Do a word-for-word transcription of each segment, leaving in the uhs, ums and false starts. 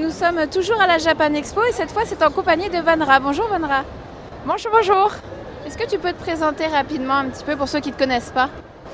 nous sommes toujours à la Japan Expo et cette fois c'est en compagnie de Vanra. Bonjour Vanra. Bonjour, bonjour. Est-ce que tu peux te présenter rapidement un petit peu pour ceux qui ne te connaissent pas?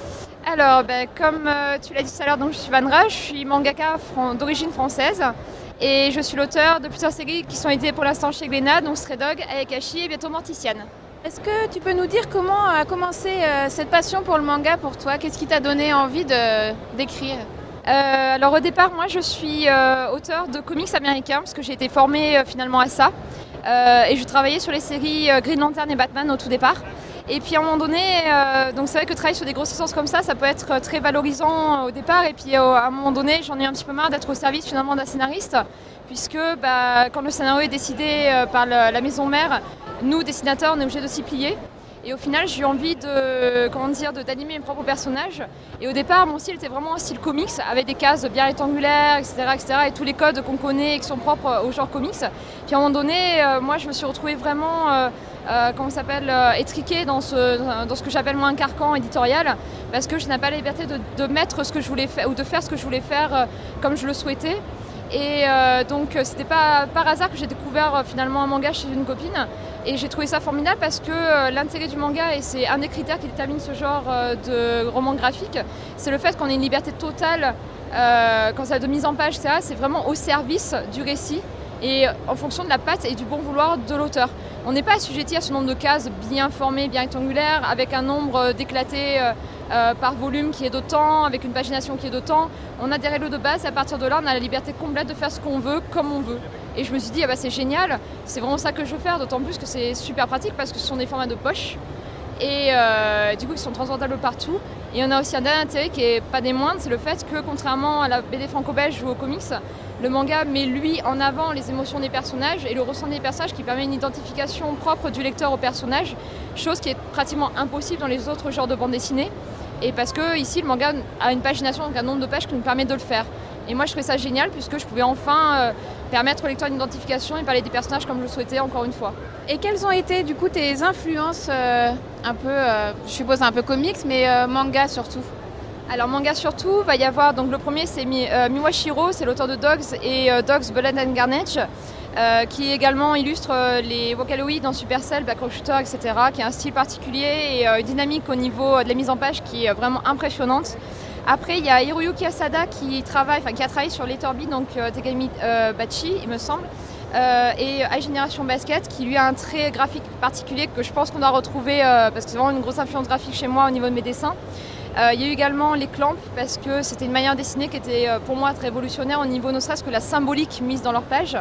Alors, ben, comme euh, tu l'as dit tout à l'heure, donc je suis Vanra, je suis mangaka fran- d'origine française et je suis l'auteur de plusieurs séries qui sont éditées pour l'instant chez Glénat, donc Stray Dog, Ayakashi et bientôt Morticiane. Est-ce que tu peux nous dire comment a commencé euh, cette passion pour le manga pour toi? Qu'est-ce qui t'a donné envie de, d'écrire? Euh, alors au départ, moi je suis euh, auteur de comics américains parce que j'ai été formée euh, finalement à ça. Euh, et je travaillais sur les séries euh, Green Lantern et Batman au tout départ. Et puis à un moment donné, euh, donc c'est vrai que travailler sur des grosses licences comme ça, ça peut être très valorisant euh, au départ. Et puis euh, à un moment donné, j'en ai un petit peu marre d'être au service finalement d'un scénariste, puisque bah, quand le scénario est décidé euh, par le, la maison mère, nous dessinateurs, on est obligés de s'y plier. Et au final, j'ai eu envie de, comment dire, de, d'animer mes propres personnages. Et au départ, mon style était vraiment un style comics, avec des cases bien rectangulaires, et cetera, et cetera, et tous les codes qu'on connaît et qui sont propres au genre comics. Puis à un moment donné, euh, moi, je me suis retrouvée vraiment, euh, euh, comment ça s'appelle, euh, étriquée dans ce, dans ce que j'appelle moi un carcan éditorial, parce que je n'avais pas la liberté de, de mettre ce que je voulais faire, ou de faire ce que je voulais faire euh, comme je le souhaitais. Et euh, donc c'était pas par hasard que j'ai découvert euh, finalement un manga chez une copine et j'ai trouvé ça formidable parce que euh, l'intérêt du manga, et c'est un des critères qui détermine ce genre euh, de roman graphique, c'est le fait qu'on ait une liberté totale euh, quand ça de mise en page, et cetera. C'est vraiment au service du récit et en fonction de la patte et du bon vouloir de l'auteur. On n'est pas assujetti à ce nombre de cases bien formées, bien rectangulaires, avec un nombre d'éclatés euh, euh, par volume qui est d'autant, avec une pagination qui est d'autant. On a des règles de base et à partir de là, on a la liberté complète de faire ce qu'on veut, comme on veut. Et je me suis dit, ah bah, c'est génial, c'est vraiment ça que je veux faire, d'autant plus que c'est super pratique parce que ce sont des formats de poche. Et euh, du coup, ils sont transportables partout. Et on a aussi un dernier intérêt qui n'est pas des moindres, c'est le fait que, contrairement à la B D franco-belge ou aux comics, le manga met lui en avant les émotions des personnages et le ressenti des personnages qui permet une identification propre du lecteur au personnage, chose qui est pratiquement impossible dans les autres genres de bande dessinée. Et parce que ici, le manga a une pagination, donc un nombre de pages qui nous permet de le faire. Et moi, je trouvais ça génial puisque je pouvais enfin euh, permettre au lecteur une identification et parler des personnages comme je le souhaitais encore une fois. Et quelles ont été du coup tes influences euh, un peu, euh, je suppose un peu comics, mais euh, manga surtout? Alors manga surtout, va y avoir, donc le premier c'est Mi, euh, Miwashiro, c'est l'auteur de Dogs et euh, Dogs, Blood and Carnage, euh, qui également illustre euh, les Vocaloid dans Supercell, Back Rock Shooter, et cetera, qui a un style particulier et euh, une dynamique au niveau de la mise en page qui est vraiment impressionnante. Après, il y a Hiroyuki Asada qui, travaille, enfin, qui a travaillé sur Letterby, donc euh, Tegami euh, Bachi, il me semble, euh, et High Generation Basket, qui lui a un trait graphique particulier que je pense qu'on doit retrouver, euh, parce que c'est vraiment une grosse influence graphique chez moi au niveau de mes dessins. Euh, il y a eu également les clamps, parce que c'était une manière dessinée qui était euh, pour moi très révolutionnaire au niveau ne serait-ce que la symbolique mise dans leur page.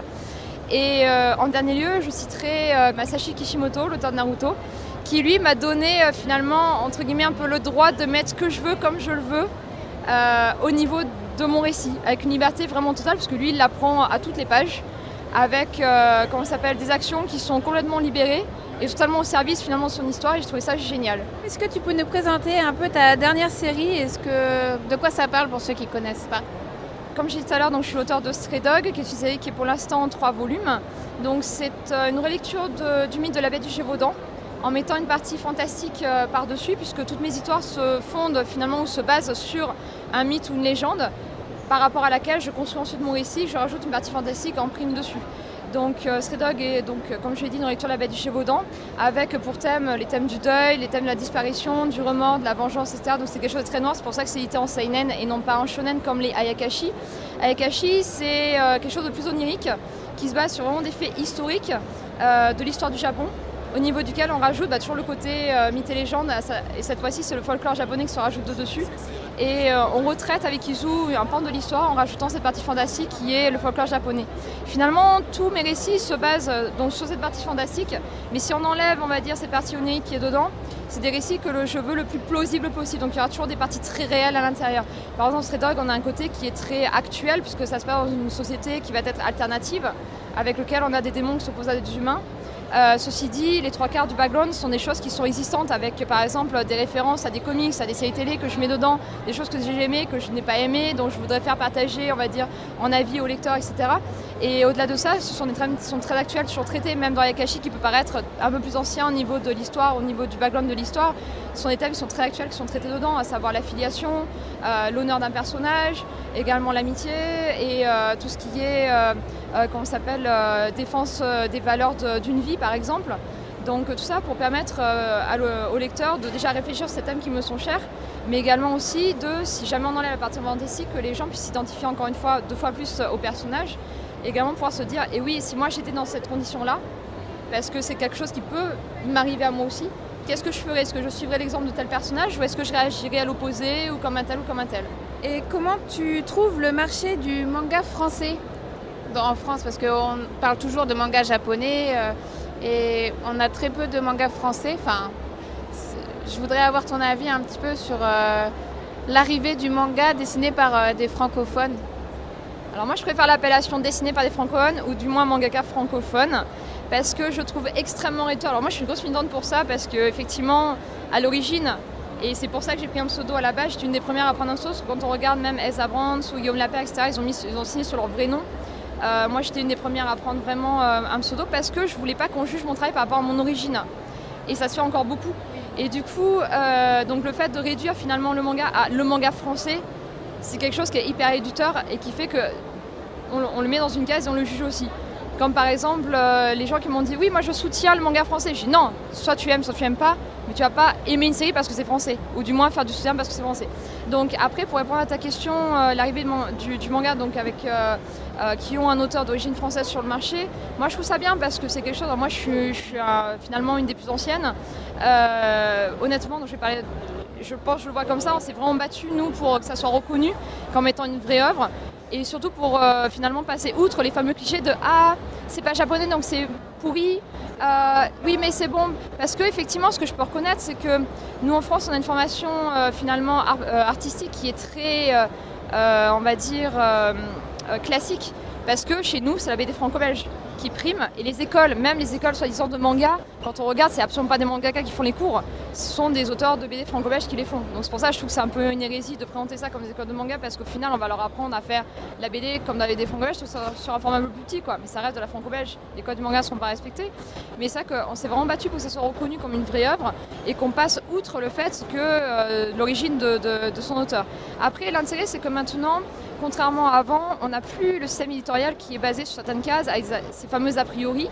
Et euh, en dernier lieu, je citerai euh, Masashi Kishimoto, l'auteur de Naruto, qui lui m'a donné euh, finalement, entre guillemets, un peu le droit de mettre ce que je veux comme je le veux, Euh, au niveau de mon récit, avec une liberté vraiment totale, parce que lui, il l'apprend à toutes les pages, avec euh, comment ça s'appelle, des actions qui sont complètement libérées et totalement au service finalement de son histoire, et j'ai trouvé ça génial. Est-ce que tu peux nous présenter un peu ta dernière série? Est-ce que, de quoi ça parle pour ceux qui ne connaissent pas? Comme je disais tout à l'heure, donc, je suis l'auteur de Stray Dog, qui est une série qui est pour l'instant en trois volumes. Donc c'est euh, une relecture de, du mythe de la bête du Gévaudan, en mettant une partie fantastique euh, par-dessus, puisque toutes mes histoires se fondent finalement ou se basent sur un mythe ou une légende, par rapport à laquelle je construis ensuite mon récit, je rajoute une partie fantastique en prime dessus. Donc euh, Stray Dog est, donc, comme je l'ai dit, une relecture de la bête du Gévaudan, avec pour thème les thèmes du deuil, les thèmes de la disparition, du remords, de la vengeance, et cetera. Donc c'est quelque chose de très noir, c'est pour ça que c'est édité en seinen et non pas en shonen comme les Ayakashi. Ayakashi, c'est euh, quelque chose de plus onirique, qui se base sur vraiment des faits historiques euh, de l'histoire du Japon, au niveau duquel on rajoute bah, toujours le côté euh, mythe et légende, et cette fois-ci c'est le folklore japonais qui se rajoute de dessus. Et euh, on retraite avec Izu un pan de l'histoire en rajoutant cette partie fantastique qui est le folklore japonais. Finalement, tous mes récits se basent euh, donc, sur cette partie fantastique, mais si on enlève, on va dire, cette partie onirique qui est dedans, c'est des récits que le, je veux le plus plausible possible. Donc il y aura toujours des parties très réelles à l'intérieur. Par exemple, Stray Dog, on a un côté qui est très actuel, puisque ça se passe dans une société qui va être alternative, avec lequel on a des démons qui s'opposent à des humains. Euh, ceci dit, les trois quarts du background sont des choses qui sont existantes, avec par exemple des références à des comics, à des séries télé que je mets dedans, des choses que j'ai aimées, que je n'ai pas aimées, dont je voudrais faire partager, on va dire, en avis aux lecteurs, et cetera. Et au-delà de ça, ce sont des thèmes qui sont très actuels, toujours traités, même dans Ayakashi, qui peut paraître un peu plus ancien au niveau de l'histoire, au niveau du background de l'histoire. Ce sont des thèmes qui sont très actuels, qui sont traités dedans, à savoir l'affiliation, euh, l'honneur d'un personnage, également l'amitié et euh, tout ce qui est euh, euh, comment ça s'appelle, euh, défense euh, des valeurs de, d'une vie par exemple. Donc tout ça pour permettre euh, à le, aux lecteurs de déjà réfléchir sur ces thèmes qui me sont chers, mais également aussi de, si jamais on enlève la partie fantasy, que les gens puissent s'identifier encore une fois deux fois plus au personnage, et également pouvoir se dire, et eh oui, si moi j'étais dans cette condition-là, parce que c'est quelque chose qui peut m'arriver à moi aussi, qu'est-ce que je ferais? Est-ce que je suivrais l'exemple de tel personnage ou est-ce que je réagirais à l'opposé ou comme un tel ou comme un tel? Et comment tu trouves le marché du manga français dans, en France? Parce qu'on parle toujours de manga japonais euh, et on a très peu de mangas français. Enfin, je voudrais avoir ton avis un petit peu sur euh, l'arrivée du manga dessiné par euh, des francophones. Alors moi je préfère l'appellation dessinée par des francophones ou du moins mangaka francophone parce que je trouve extrêmement réducteur. Alors moi je suis une grosse militante pour ça parce que effectivement à l'origine, et c'est pour ça que j'ai pris un pseudo à la base, j'étais une des premières à prendre un pseudo, parce que quand on regarde même Elsa Brands ou Guillaume Lapère, et cetera, ils ont, mis, ils ont signé sur leur vrai nom. Euh, moi j'étais une des premières à prendre vraiment euh, un pseudo parce que je voulais pas qu'on juge mon travail par rapport à mon origine. Et ça se fait encore beaucoup. Et du coup, euh, donc le fait de réduire finalement le manga à le manga français, c'est quelque chose qui est hyper réducteur et qui fait que on, on le met dans une case et on le juge aussi. Comme par exemple euh, les gens qui m'ont dit oui moi je soutiens le manga français. Je dis non, soit tu aimes soit tu aimes pas, mais tu vas pas aimer une série parce que c'est français, ou du moins faire du soutien parce que c'est français. Donc après pour répondre à ta question, euh, l'arrivée de man- du, du manga donc avec euh, euh, qui ont un auteur d'origine française sur le marché, moi je trouve ça bien parce que c'est quelque chose. Alors, moi je suis, je suis euh, finalement une des plus anciennes. Euh, honnêtement, donc je vais parler. Je pense, je le vois comme ça, on s'est vraiment battu nous pour que ça soit reconnu comme étant une vraie œuvre. Et surtout pour euh, finalement passer outre les fameux clichés de « Ah, c'est pas japonais donc c'est pourri, euh, oui mais c'est bon ». Parce que effectivement, ce que je peux reconnaître, c'est que nous en France, on a une formation euh, finalement art- euh, artistique qui est très, euh, euh, on va dire, euh, euh, classique. Parce que chez nous, c'est la B D franco-belge qui prime. Et les écoles, même les écoles soi-disant de manga, quand on regarde, c'est absolument pas des mangakas qui font les cours. Ce sont des auteurs de B D franco-belges qui les font. Donc c'est pour ça que je trouve que c'est un peu une hérésie de présenter ça comme des écoles de manga parce qu'au final, on va leur apprendre à faire la B D comme dans les B D franco-belges, sur un format un peu plus petit, quoi. Mais ça reste de la franco-belge. Les codes du manga ne seront pas respectés. Mais c'est ça qu'on s'est vraiment battu pour que ça soit reconnu comme une vraie œuvre et qu'on passe outre le fait que euh, l'origine de, de, de son auteur. Après, l'intérêt, c'est que maintenant, contrairement à avant, on n'a plus le système éditorial qui est basé sur certaines cases, avec ces fameuses a priori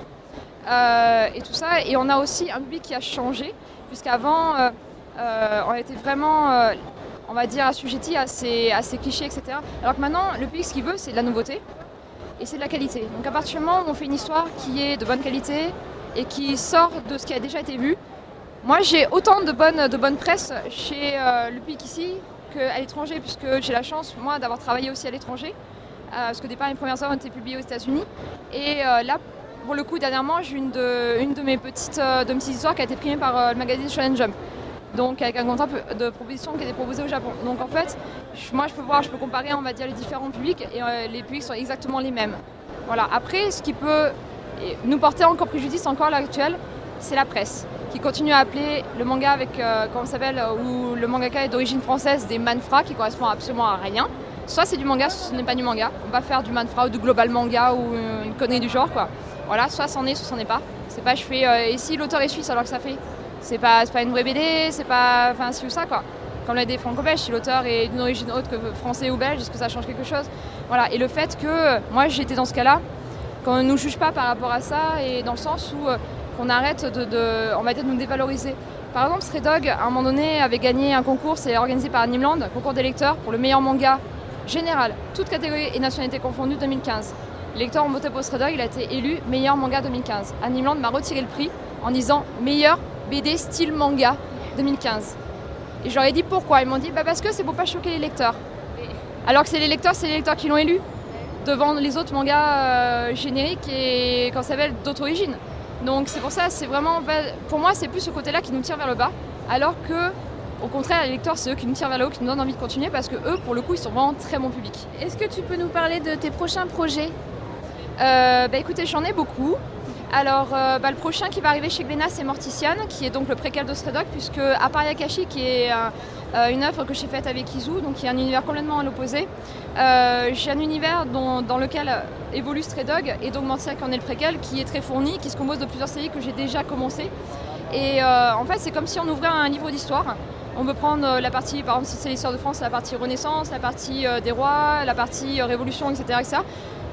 euh, et tout ça. Et on a aussi un public qui a changé, puisqu'avant, euh, euh, on était vraiment, euh, on va dire, assujetti à ces, à ces clichés, et cetera. Alors que maintenant, le public, ce qu'il veut, c'est de la nouveauté et c'est de la qualité. Donc à partir du moment où on fait une histoire qui est de bonne qualité et qui sort de ce qui a déjà été vu, moi j'ai autant de bonne, de bonne presse chez euh, le public ici qu'à l'étranger, puisque j'ai la chance, moi, d'avoir travaillé aussi à l'étranger, euh, parce que au départ, mes premières œuvres ont été publiées aux États-Unis. Et euh, là, pour le coup, dernièrement, j'ai une de, une de mes petites, euh, de mes petites histoires qui a été primée par euh, le magazine Shonen Jump. Donc, avec un contrat de proposition qui a été proposé au Japon. Donc, en fait, je, moi, je peux voir, je peux comparer, on va dire, les différents publics, et euh, les publics sont exactement les mêmes. Voilà. Après, ce qui peut nous porter encore préjudice, encore à l'heure actuelle, c'est la presse, qui continue à appeler le manga avec, euh, comment ça s'appelle, où le mangaka est d'origine française, des manfra, qui correspond absolument à rien. Soit c'est du manga, soit ce n'est pas du manga. On va faire du manfra ou du global manga ou une connerie du genre, quoi. Voilà, soit c'en est, soit c'en est pas. C'est pas je fais, euh, et si l'auteur est suisse, alors que ça fait. C'est pas, c'est pas une vraie B D, c'est pas, enfin, si ou ça, quoi. Comme la B D franco-belge, si l'auteur est d'une origine autre que français ou belge, est-ce que ça change quelque chose? Voilà, et le fait que, moi j'étais dans ce cas-là, qu'on ne nous juge pas par rapport à ça, et dans le sens où qu'on arrête de, de, on va dire, de nous dévaloriser. Par exemple, Stray Dog, à un moment donné, avait gagné un concours, c'est organisé par Animeland, un concours des lecteurs pour le meilleur manga général, toutes catégories et nationalités confondues, deux mille quinze. Les lecteurs ont voté pour Stray Dog, il a été élu meilleur manga deux mille quinze. Animeland m'a retiré le prix en disant meilleur B D style manga deux mille quinze. Et je leur ai dit pourquoi. Ils m'ont dit bah parce que c'est pour pas choquer les lecteurs. Alors que c'est les lecteurs, c'est les lecteurs qui l'ont élu devant les autres mangas euh, génériques et quand ça s'appelle d'autres origines. Donc c'est pour ça, c'est vraiment, pour moi c'est plus ce côté-là qui nous tire vers le bas, alors que au contraire les lecteurs c'est eux qui nous tirent vers le haut, qui nous donnent envie de continuer parce que eux pour le coup ils sont vraiment très bon public. Est-ce que tu peux nous parler de tes prochains projets? euh, Bah écoutez, j'en ai beaucoup. Alors euh, bah, le prochain qui va arriver chez Glénat c'est Mortician, qui est donc le préquel de Stray Dog, puisque à part Yakashi qui est un, euh, une œuvre que j'ai faite avec Izu, donc qui est un univers complètement à l'opposé, euh, j'ai un univers dont, dans lequel évolue Stray Dog, et donc Mortician qui en est le préquel, qui est très fourni, qui se compose de plusieurs séries que j'ai déjà commencé. Et euh, en fait c'est comme si on ouvrait un livre d'histoire. On peut prendre la partie, par exemple si c'est l'histoire de France, la partie Renaissance, la partie euh, des rois, la partie euh, Révolution, et cetera, et cetera.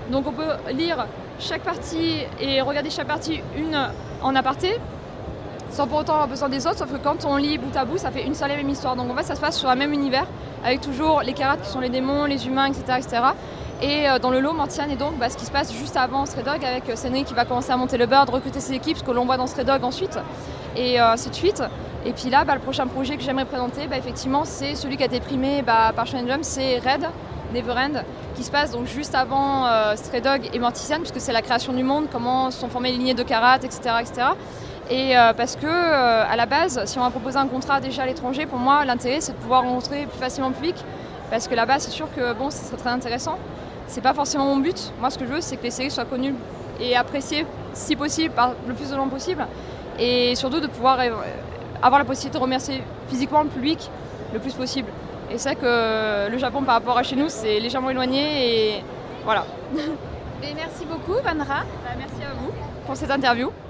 Donc on peut lire chaque partie et regarder chaque partie une en aparté, sans pour autant avoir besoin des autres, sauf que quand on lit bout à bout, ça fait une seule et même histoire. Donc en fait, ça se passe sur un même univers, avec toujours les Kerath qui sont les démons, les humains, et cetera et cetera. Et euh, dans le lot, Mortiane est donc bah, ce qui se passe juste avant Stray Dog, avec euh, Senri qui va commencer à monter le bird, recruter ses équipes, ce que l'on voit dans Stray Dog ensuite, et euh, ainsi de suite. Et puis là, bah, le prochain projet que j'aimerais présenter, bah, effectivement, c'est celui qui a été primé bah, par Shonen Jump, c'est Red, Neverend, qui se passe donc juste avant euh, Stray Dog et Mortician, puisque c'est la création du monde, comment sont formées les lignées de Kerath, et cetera et cetera. Et euh, parce que, euh, à la base, si on va proposer un contrat déjà à l'étranger, pour moi, l'intérêt, c'est de pouvoir rencontrer plus facilement le public, parce que là-bas, c'est sûr que bon, ce serait très intéressant. C'est pas forcément mon but. Moi, ce que je veux, c'est que les séries soient connues et appréciées, si possible, par le plus de gens possible, et surtout de pouvoir euh, avoir la possibilité de remercier physiquement le public le plus possible. Et c'est vrai que le Japon, par rapport à chez nous, c'est légèrement éloigné, et voilà. Et merci beaucoup, Vanra. Bah, merci à vous pour cette interview.